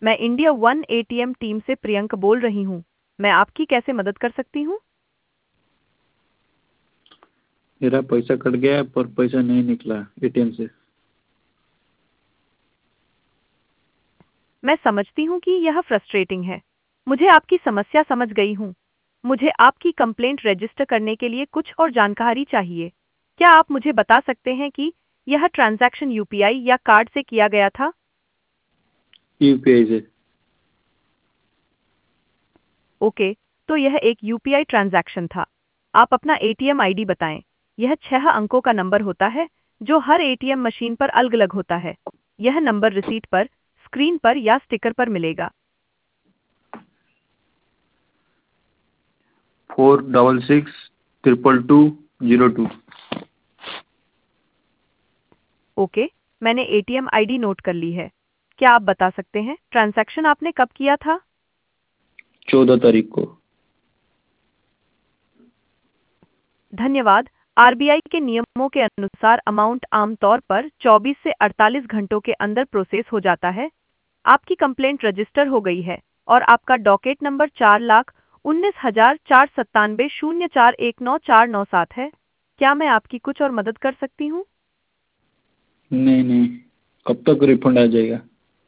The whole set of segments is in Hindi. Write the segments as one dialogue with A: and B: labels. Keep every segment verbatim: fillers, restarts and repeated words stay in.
A: मैं इंडिया वन एटीएम टीम से प्रियंक बोल रही हूँ। मैं आपकी कैसे मदद कर सकती हूँ?
B: मेरा पैसा कट गया है पर पैसा नहीं निकला एटीएम से।
A: मैं समझती हूँ कि यह फ्रस्ट्रेटिंग है। मुझे आपकी समस्या समझ गई हूँ। मुझे आपकी कंप्लेंट रजिस्टर करने के लिए कुछ और जानकारी चाहिए। क्या आप मुझे बता सकते हैं कि यह ट्रांजैक्शन यूपीआई या कार्ड से किया गया था?
B: यूपीआई से।
A: ओके, तो यह एक यूपीआई ट्रांजैक्शन था। आप अपना एटीएम आईडी बताएं। यह छह अंकों का नंबर होता है जो हर एटीएम मशीन पर अलग-अलग होता है। यह नंबर रिसीट पर, स्क्रीन पर या स्टिकर पर मिलेगा।
B: Four double six triple two zero two.
A: Okay, मैंने एटीएम आईडी नोट कर ली है। क्या आप बता सकते हैं ट्रांजैक्शन आपने कब किया था?
B: चौदह तारीख को।
A: धन्यवाद। आरबीआई के नियमों के अनुसार अमाउंट आमतौर पर चौबीस से अड़तालीस घंटों के अंदर प्रोसेस हो जाता है। आपकी कंप्लेंट रजिस्टर हो गई है और आपका डॉकेट नंबर चार लाख उन्नीस हजार चार सत्तानवे शून्य चार एक नौ चार नौ सात है। क्या मैं आपकी कुछ और मदद कर सकती हूँ?
B: नहीं नहीं, कब तक रिफंड आ जाएगा?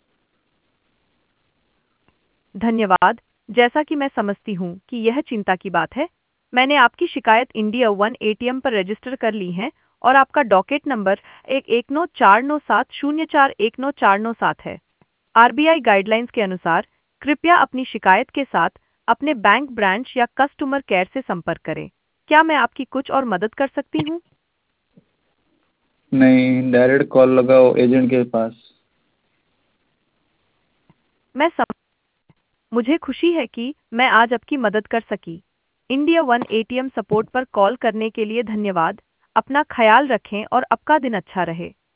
A: धन्यवाद। जैसा कि मैं समझती हूँ कि यह चिंता की बात है, मैंने आपकी शिकायत इंडिया वन एटीएम पर रजिस्टर कर ली है और आपका डॉकेट नंबर एक एक नौ चार नौ सात शून्य चार एक नौ चार नौ सात है। आरबीआई गाइडलाइंस के अनुसार कृपया अपनी शिकायत के साथ अपने बैंक ब्रांच या कस्टमर केयर से संपर्क करें। क्या मैं आपकी कुछ और मदद कर सकती हूँ?
B: नहीं, डायरेक्ट कॉल लगाओ एजेंट के पास।
A: मैं सम... मुझे खुशी है कि मैं आज आपकी मदद कर सकी। इंडिया वन एटीएम सपोर्ट पर कॉल करने के लिए धन्यवाद। अपना ख्याल रखें और आपका दिन अच्छा रहे।